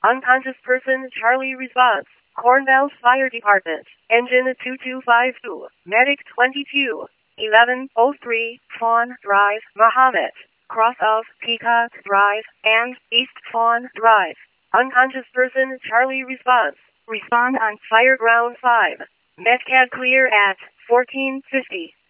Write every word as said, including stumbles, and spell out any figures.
Unconscious person, Charlie response. Cornwall Fire Department. Engine two two five two. Medic twenty-two. eleven oh three, Fawn Drive, Mahomet. Cross of Peacock Drive and East Fawn Drive. Unconscious person, Charlie response. Respond on Fireground five. Metcad clear at fourteen fifty.